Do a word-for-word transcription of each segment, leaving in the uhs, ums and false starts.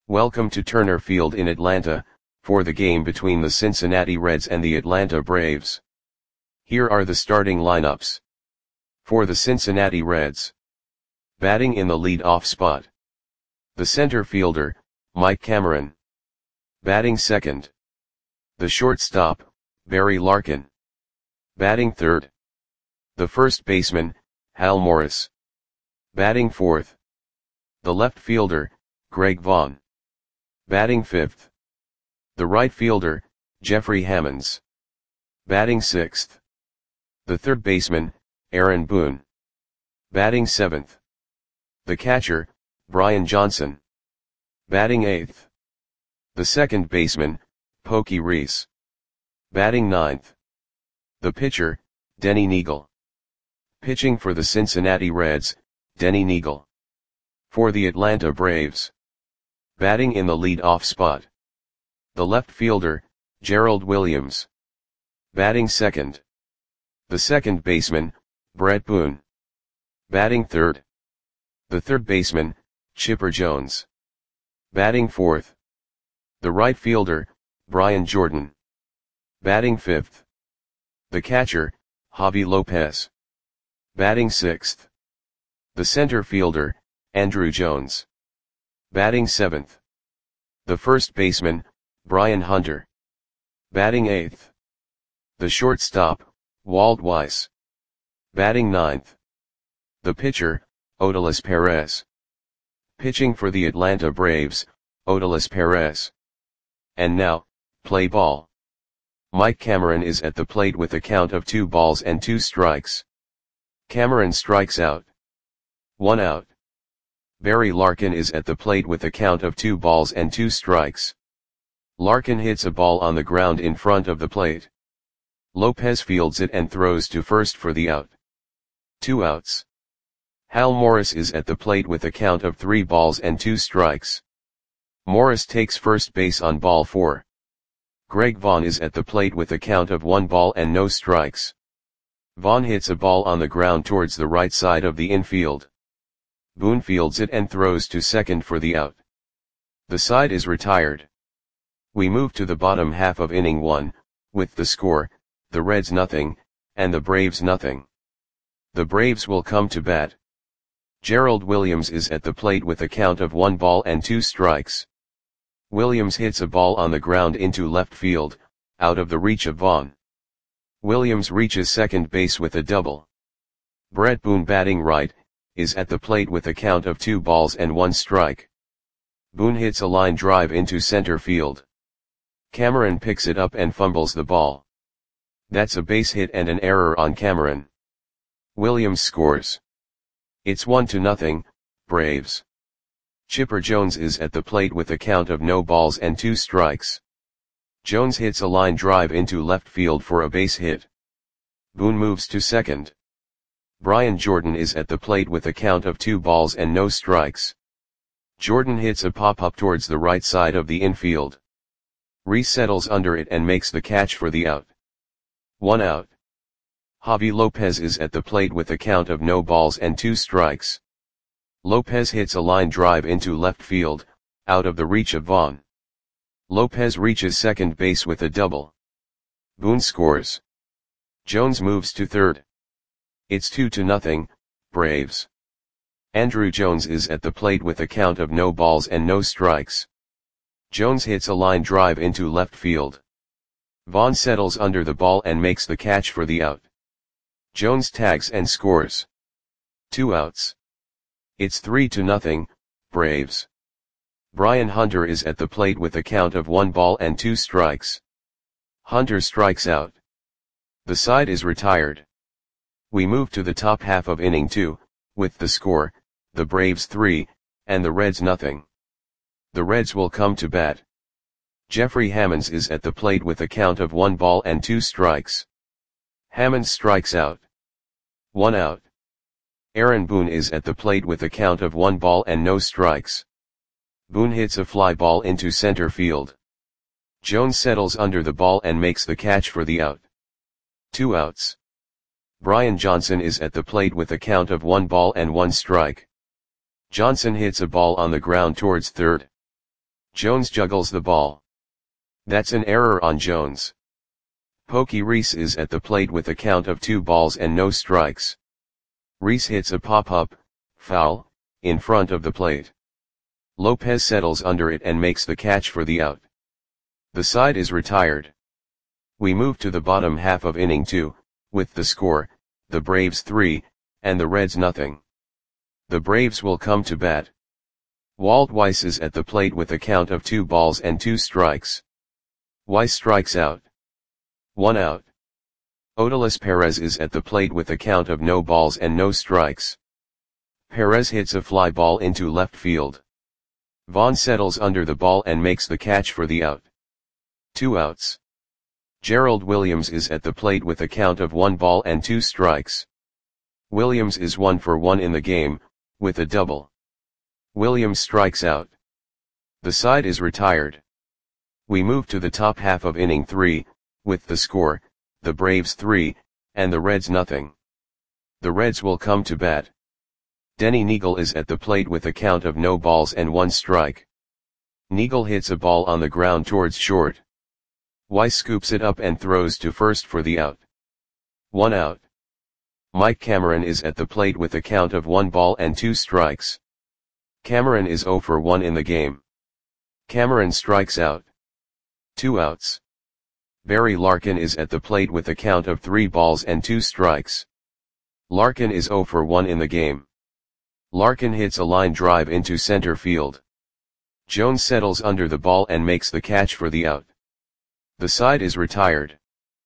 Welcome to Turner Field in Atlanta, for the game between the Cincinnati Reds and the Atlanta Braves. Here are the starting lineups. For the Cincinnati Reds. Batting in the lead-off spot. The center fielder, Mike Cameron. Batting second. The shortstop, Barry Larkin. Batting third. The first baseman, Hal Morris. Batting fourth. The left fielder, Greg Vaughn. Batting fifth. The right fielder, Jeffrey Hammonds. Batting sixth. The third baseman, Aaron Boone. Batting seventh. The catcher, Brian Johnson. Batting eighth. The second baseman, Pokey Reese. Batting ninth. The pitcher, Denny Neagle. Pitching for the Cincinnati Reds, Denny Neagle. For the Atlanta Braves. Batting in the lead-off spot. The left fielder, Gerald Williams. Batting second. The second baseman, Brett Boone. Batting third. The third baseman, Chipper Jones. Batting fourth. The right fielder, Brian Jordan. Batting fifth. The catcher, Javi Lopez. Batting sixth. The center fielder, Andruw Jones. Batting seventh. The first baseman, Brian Hunter. Batting eighth. The shortstop, Walt Weiss. Batting ninth. The pitcher, Odalis Perez. Pitching for the Atlanta Braves, Odalis Perez. And now, play ball. Mike Cameron is at the plate with a count of two balls and two strikes. Cameron strikes out. One out. Barry Larkin is at the plate with a count of two balls and two strikes. Larkin hits a ball on the ground in front of the plate. Lopez fields it and throws to first for the out. Two outs. Hal Morris is at the plate with a count of three balls and two strikes. Morris takes first base on ball four. Greg Vaughn is at the plate with a count of one ball and no strikes. Vaughn hits a ball on the ground towards the right side of the infield. Boone fields it and throws to second for the out. The side is retired. We move to the bottom half of inning one, with the score, the Reds nothing, and the Braves nothing. The Braves will come to bat. Gerald Williams is at the plate with a count of one ball and two strikes. Williams hits a ball on the ground into left field, out of the reach of Vaughn. Williams reaches second base with a double. Brett Boone, batting right, is at the plate with a count of two balls and one strike. Boone hits a line drive into center field. Cameron picks it up and fumbles the ball. That's a base hit and an error on Cameron. Williams scores. It's one to nothing, Braves. Chipper Jones is at the plate with a count of no balls and two strikes. Jones hits a line drive into left field for a base hit. Boone moves to second. Brian Jordan is at the plate with a count of two balls and no strikes. Jordan hits a pop-up towards the right side of the infield. Reese settles under it and makes the catch for the out. One out. Javi Lopez is at the plate with a count of no balls and two strikes. Lopez hits a line drive into left field, out of the reach of Vaughn. Lopez reaches second base with a double. Boone scores. Jones moves to third. It's two to nothing, Braves. Andruw Jones is at the plate with a count of no balls and no strikes. Jones hits a line drive into left field. Vaughn settles under the ball and makes the catch for the out. Jones tags and scores. Two outs. It's three to nothing, Braves. Brian Hunter is at the plate with a count of one ball and two strikes. Hunter strikes out. The side is retired. We move to the top half of inning two, with the score, the Braves three, and the Reds nothing. The Reds will come to bat. Jeffrey Hammonds is at the plate with a count of one ball and two strikes. Hammonds strikes out. One out. Aaron Boone is at the plate with a count of one ball and no strikes. Boone hits a fly ball into center field. Jones settles under the ball and makes the catch for the out. Two outs. Brian Johnson is at the plate with a count of one ball and one strike. Johnson hits a ball on the ground towards third. Jones juggles the ball. That's an error on Jones. Pokey Reese is at the plate with a count of two balls and no strikes. Reese hits a pop-up, foul, in front of the plate. Lopez settles under it and makes the catch for the out. The side is retired. We move to the bottom half of inning two, with the score, the Braves three, and the Reds nothing. The Braves will come to bat. Walt Weiss is at the plate with a count of two balls and two strikes. Weiss strikes out. One out. Odalis Perez is at the plate with a count of no balls and no strikes. Perez hits a fly ball into left field. Vaughn settles under the ball and makes the catch for the out. Two outs. Gerald Williams is at the plate with a count of one ball and two strikes. Williams is one for one in the game, with a double. Williams strikes out. The side is retired. We move to the top half of inning three, with the score, the Braves three, and the Reds nothing. The Reds will come to bat. Denny Neagle is at the plate with a count of no balls and one strike. Neagle hits a ball on the ground towards short. Weiss scoops it up and throws to first for the out. One out. Mike Cameron is at the plate with a count of one ball and two strikes. Cameron is zero for one in the game. Cameron strikes out. Two outs. Barry Larkin is at the plate with a count of three balls and two strikes. Larkin is zero for one in the game. Larkin hits a line drive into center field. Jones settles under the ball and makes the catch for the out. The side is retired.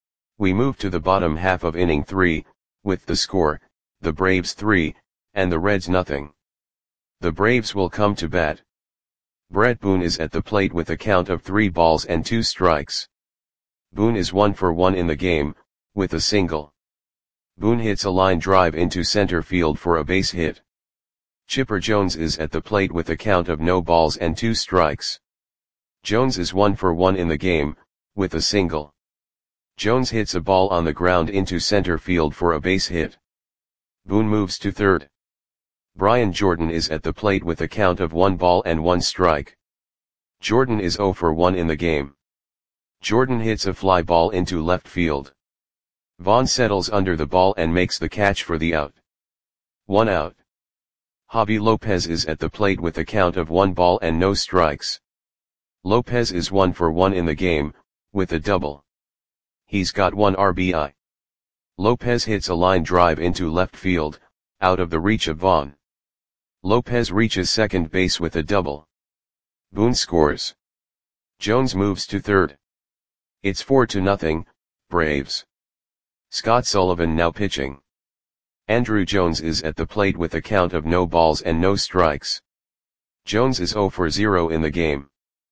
We move to the bottom half of inning three, with the score, the Braves three, and the Reds nothing. The Braves will come to bat. Brett Boone is at the plate with a count of three balls and two strikes. Boone is one for one in the game, with a single. Boone hits a line drive into center field for a base hit. Chipper Jones is at the plate with a count of no balls and two strikes. Jones is one for one in the game, with a single. Jones hits a ball on the ground into center field for a base hit. Boone moves to third. Brian Jordan is at the plate with a count of one ball and one strike. Jordan is zero for one in the game. Jordan hits a fly ball into left field. Vaughn settles under the ball and makes the catch for the out. One out. Javi Lopez is at the plate with a count of one ball and no strikes. Lopez is one for one in the game, with a double. He's got one R B I. Lopez hits a line drive into left field, out of the reach of Vaughn. Lopez reaches second base with a double. Boone scores. Jones moves to third. It's four to nothing, Braves. Scott Sullivan now pitching. Andrew Jones is at the plate with a count of no balls and no strikes. Jones is zero for zero in the game.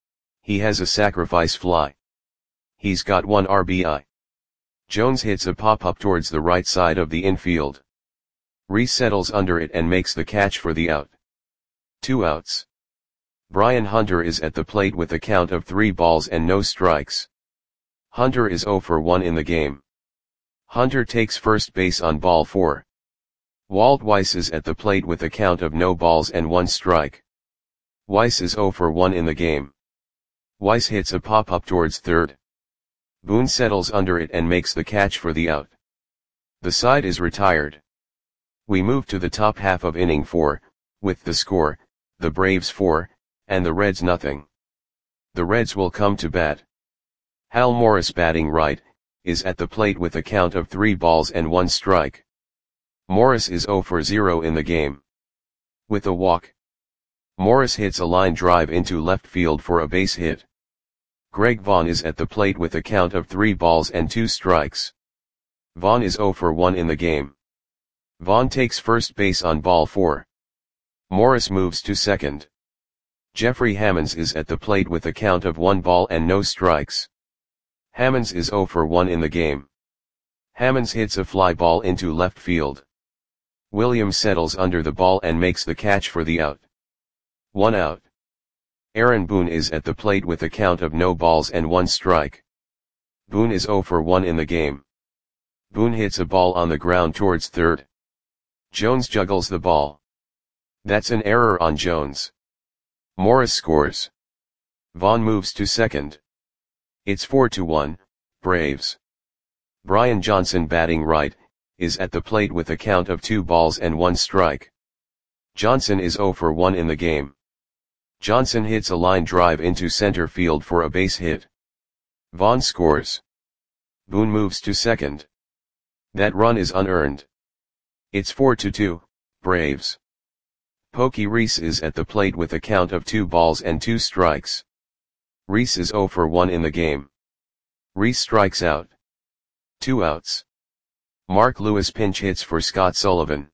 He has a sacrifice fly. He's got one R B I. Jones hits a pop-up towards the right side of the infield. Reese settles under it and makes the catch for the out. Two outs. Brian Hunter is at the plate with a count of three balls and no strikes. Hunter is zero for one in the game. Hunter takes first base on ball four. Walt Weiss is at the plate with a count of no balls and one strike. Weiss is zero for one in the game. Weiss hits a pop-up towards third. Boone settles under it and makes the catch for the out. The side is retired. We move to the top half of inning four, with the score, the Braves four, and the Reds nothing. The Reds will come to bat. Hal Morris, batting right, is at the plate with a count of three balls and one strike. Morris is zero for zero in the game. With a walk. Morris hits a line drive into left field for a base hit. Greg Vaughn is at the plate with a count of three balls and two strikes. Vaughn is zero for one in the game. Vaughn takes first base on ball four. Morris moves to second. Jeffrey Hammonds is at the plate with a count of one ball and no strikes. Hammonds is zero for one in the game. Hammonds hits a fly ball into left field. Williams settles under the ball and makes the catch for the out. One out. Aaron Boone is at the plate with a count of no balls and one strike. Boone is zero for one in the game. Boone hits a ball on the ground towards third. Jones juggles the ball. That's an error on Jones. Morris scores. Vaughn moves to second. It's four to one, Braves. Brian Johnson, batting right, is at the plate with a count of two balls and one strike. Johnson is oh for one in the game. Johnson hits a line drive into center field for a base hit. Vaughn scores. Boone moves to second. That run is unearned. It's four to two, Braves. Pokey Reese is at the plate with a count of two balls and two strikes. Reese is oh for one in the game. Reese strikes out. Two outs. Mark Lewis pinch hits for Scott Sullivan.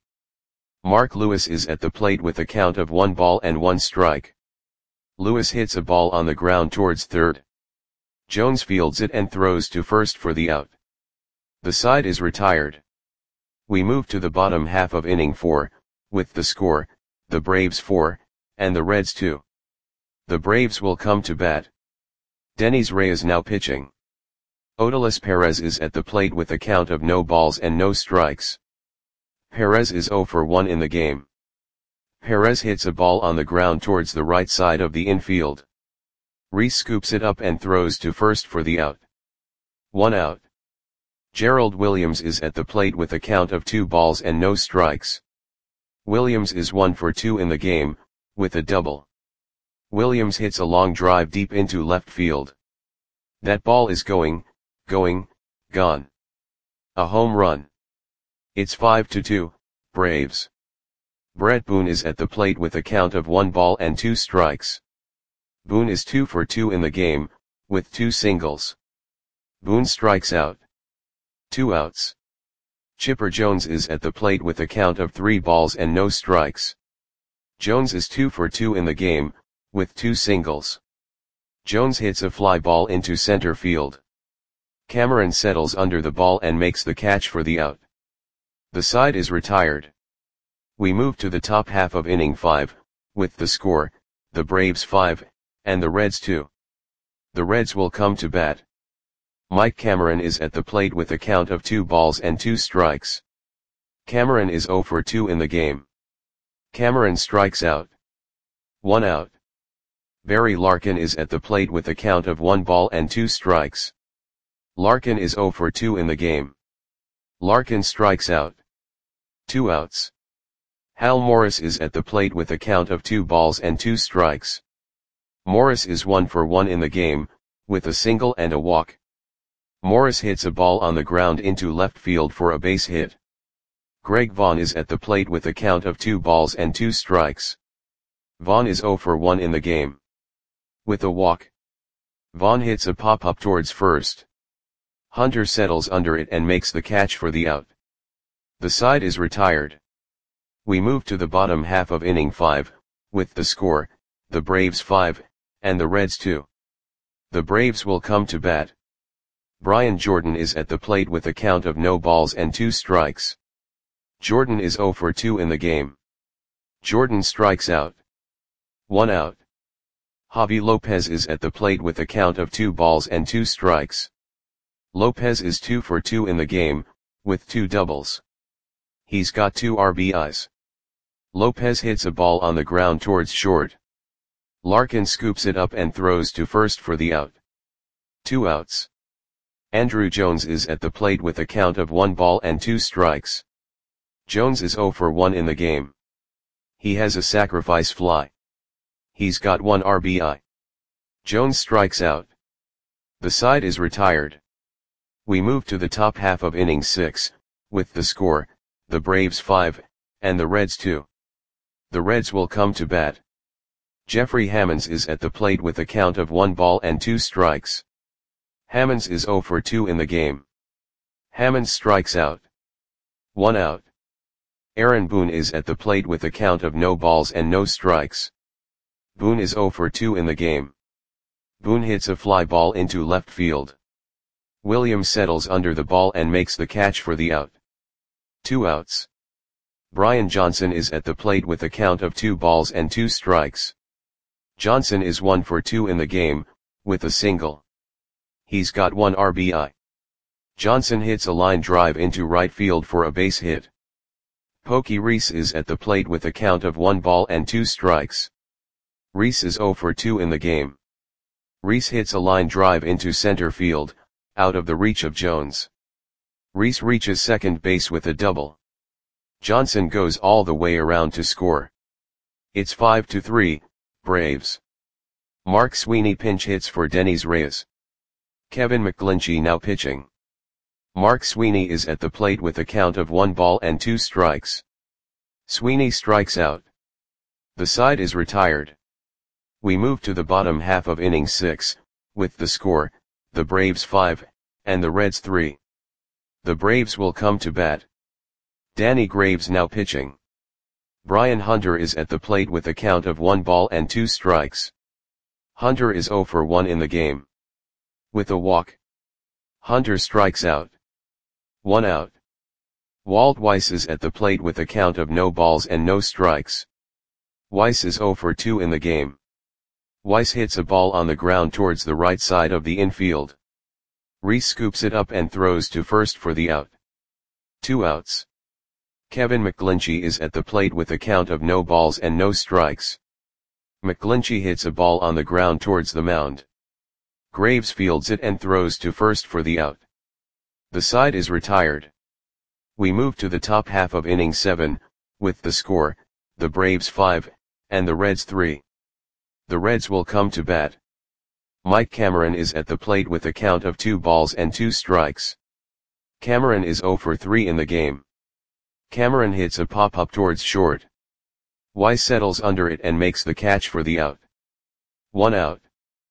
Mark Lewis is at the plate with a count of one ball and one strike. Lewis hits a ball on the ground towards third. Jones fields it and throws to first for the out. The side is retired. We move to the bottom half of inning four, with the score, the Braves four, and the Reds two. The Braves will come to bat. Denys Ray is now pitching. Odalis Perez is at the plate with a count of no balls and no strikes. Perez is oh for one in the game. Perez hits a ball on the ground towards the right side of the infield. Reese scoops it up and throws to first for the out. One out. Gerald Williams is at the plate with a count of two balls and no strikes. Williams is one for two in the game, with a double. Williams hits a long drive deep into left field. That ball is going, going, gone. A home run. It's five to two, Braves. Brett Boone is at the plate with a count of one ball and two strikes. Boone is two for two in the game, with two singles. Boone strikes out. Two outs. Chipper Jones is at the plate with a count of three balls and no strikes. Jones is two for two in the game, with two singles. Jones hits a fly ball into center field. Cameron settles under the ball and makes the catch for the out. The side is retired. We move to the top half of inning five, with the score, the Braves five, and the Reds two. The Reds will come to bat. Mike Cameron is at the plate with a count of two balls and two strikes. Cameron is oh for two in the game. Cameron strikes out. One out. Barry Larkin is at the plate with a count of one ball and two strikes. Larkin is oh for two in the game. Larkin strikes out. Two outs. Hal Morris is at the plate with a count of two balls and two strikes. Morris is one for one in the game, with a single and a walk. Morris hits a ball on the ground into left field for a base hit. Greg Vaughn is at the plate with a count of two balls and two strikes. Vaughn is oh for one in the game. With a walk. Vaughn hits a pop-up towards first. Hunter settles under it and makes the catch for the out. The side is retired. We move to the bottom half of inning five, with the score, the Braves five, and the Reds two. The Braves will come to bat. Brian Jordan is at the plate with a count of no balls and two strikes. Jordan is oh for two in the game. Jordan strikes out. One out. Javi Lopez is at the plate with a count of two balls and two strikes. Lopez is two for two in the game, with two doubles. He's got two R B Is. Lopez hits a ball on the ground towards short. Larkin scoops it up and throws to first for the out. Two outs. Andrew Jones is at the plate with a count of one ball and two strikes. Jones is oh for one in the game. He has a sacrifice fly. He's got one R B I. Jones strikes out. The side is retired. We move to the top half of inning six, with the score, the Braves five, and the Reds two. The Reds will come to bat. Jeffrey Hammonds is at the plate with a count of one ball and two strikes. Hammonds is oh for two in the game. Hammonds strikes out. One out. Aaron Boone is at the plate with a count of no balls and no strikes. Boone is oh for two in the game. Boone hits a fly ball into left field. Williams settles under the ball and makes the catch for the out. Two outs. Brian Johnson is at the plate with a count of two balls and two strikes. Johnson is one for two in the game, with a single. He's got one R B I. Johnson hits a line drive into right field for a base hit. Pokey Reese is at the plate with a count of one ball and two strikes. Reese is oh for two in the game. Rhys hits a line drive into center field, out of the reach of Jones. Rhys reaches second base with a double. Johnson goes all the way around to score. It's five to three, Braves. Mark Sweeney pinch hits for Denys Reyes. Kevin McGlinchey now pitching. Mark Sweeney is at the plate with a count of one ball and two strikes. Sweeney strikes out. The side is retired. We move to the bottom half of inning six, with the score, the Braves five, and the Reds three. The Braves will come to bat. Danny Graves now pitching. Brian Hunter is at the plate with a count of one ball and two strikes. Hunter is zero for one in the game. With a walk. Hunter strikes out. One out. Walt Weiss is at the plate with a count of no balls and no strikes. Weiss is zero for two in the game. Weiss hits a ball on the ground towards the right side of the infield. Rhys scoops it up and throws to first for the out. Two outs. Kevin McGlinchey is at the plate with a count of no balls and no strikes. McGlinchey hits a ball on the ground towards the mound. Graves fields it and throws to first for the out. The side is retired. We move to the top half of inning seven, with the score, the Braves five, and the Reds three. The Reds will come to bat. Mike Cameron is at the plate with a count of two balls and two strikes. Cameron is zero for three in the game. Cameron hits a pop-up towards short. Weiss settles under it and makes the catch for the out. One out.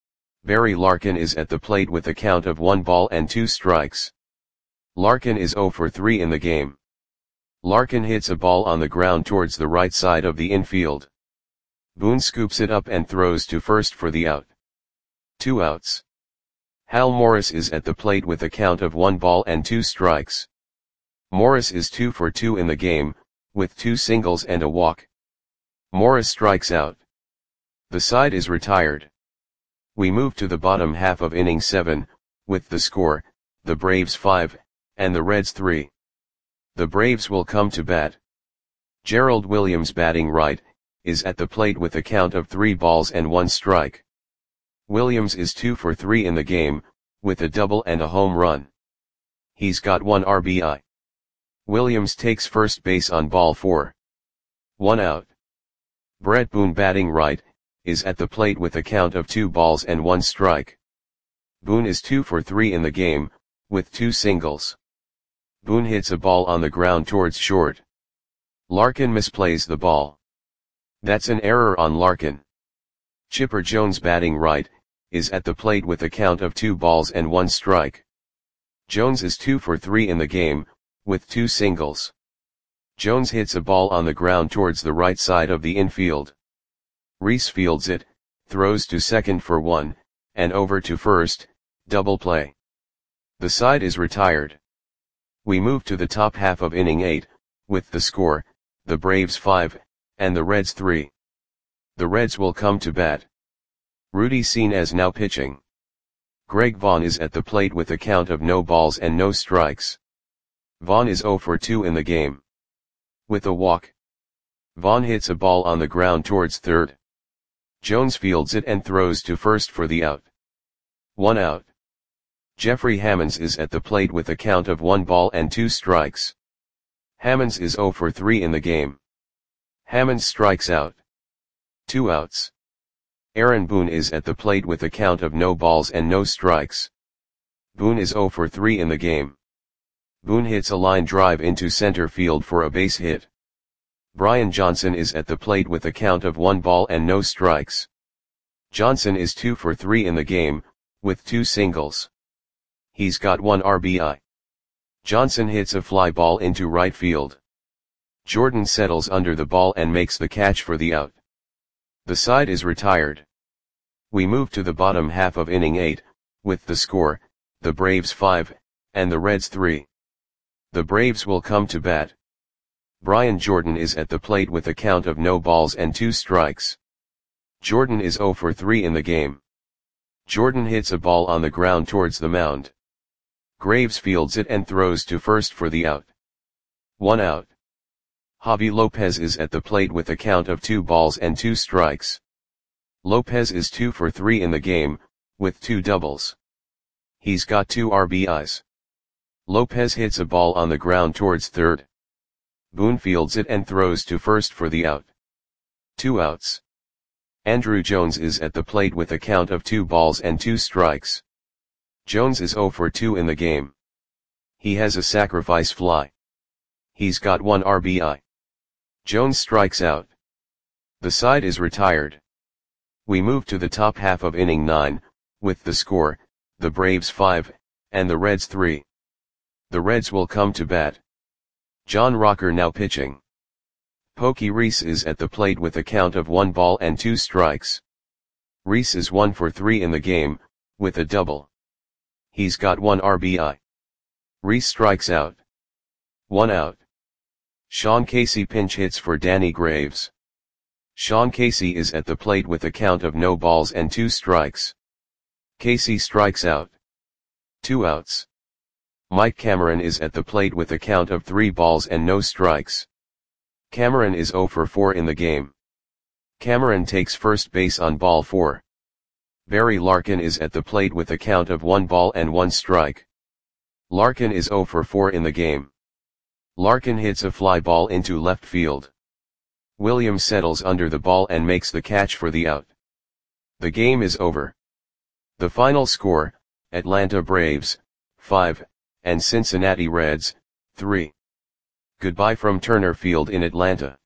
Barry Larkin is at the plate with a count of one ball and two strikes. Larkin is zero for three in the game. Larkin hits a ball on the ground towards the right side of the infield. Boone scoops it up and throws to first for the out. Two outs. Hal Morris is at the plate with a count of one ball and two strikes. Morris is two for two in the game, with two singles and a walk. Morris strikes out. The side is retired. We move to the bottom half of inning seven, with the score, the Braves five, and the Reds three. The Braves will come to bat. Gerald Williams batting right, is at the plate with a count of three balls and one strike. Williams is two for three in the game, with a double and a home run. He's got one R B I. Williams takes first base on ball four. One out. Brett Boone batting right, is at the plate with a count of two balls and one strike. Boone is two for three in the game, with two singles. Boone hits a ball on the ground towards short. Larkin misplays the ball. That's an error on Larkin. Chipper Jones batting right, is at the plate with a count of two balls and one strike. Jones is two for three in the game, with two singles. Jones hits a ball on the ground towards the right side of the infield. Rhys fields it, throws to second for one, and over to first, double play. The side is retired. We move to the top half of inning eight, with the score, the Braves five, and the Reds three. The Reds will come to bat. Rudy Senes now pitching. Greg Vaughn is at the plate with a count of no balls and no strikes. Vaughn is zero for two in the game. With a walk. Vaughn hits a ball on the ground towards third. Jones fields it and throws to first for the out. One out. Jeffrey Hammonds is at the plate with a count of one ball and two strikes. Hammonds is zero for three in the game. Hammonds strikes out. Two outs. Aaron Boone is at the plate with a count of no balls and no strikes. Boone is zero for three in the game. Boone hits a line drive into center field for a base hit. Brian Johnson is at the plate with a count of one ball and no strikes. Johnson is two for three in the game, with two singles. He's got one R B I. Johnson hits a fly ball into right field. Jordan settles under the ball and makes the catch for the out. The side is retired. We move to the bottom half of inning eight, with the score, the Braves five, and the Reds three. The Braves will come to bat. Brian Jordan is at the plate with a count of no balls and two strikes. Jordan is zero for three in the game. Jordan hits a ball on the ground towards the mound. Graves fields it and throws to first for the out. One out. Javi Lopez is at the plate with a count of two balls and two strikes. Lopez is two for three in the game, with two doubles. He's got two R B Is. Lopez hits a ball on the ground towards third. Boone fields it and throws to first for the out. Two outs. Andruw Jones is at the plate with a count of two balls and two strikes. Jones is oh for two in the game. He has a sacrifice fly. He's got one R B I. Jones strikes out. The side is retired. We move to the top half of inning nine, with the score, the Braves five, and the Reds three. The Reds will come to bat. John Rocker now pitching. Pokey Reese is at the plate with a count of one ball and two strikes. Reese is one for three in the game, with a double. He's got one R B I. Reese strikes out. One out. Sean Casey pinch hits for Danny Graves. Sean Casey is at the plate with a count of no balls and two strikes. Casey strikes out. Two outs. Mike Cameron is at the plate with a count of three balls and no strikes. Cameron is oh for four in the game. Cameron takes first base on ball four. Barry Larkin is at the plate with a count of one ball and one strike. Larkin is oh for four in the game. Larkin hits a fly ball into left field. Williams settles under the ball and makes the catch for the out. The game is over. The final score, Atlanta Braves, five, and Cincinnati Reds, three. Goodbye from Turner Field in Atlanta.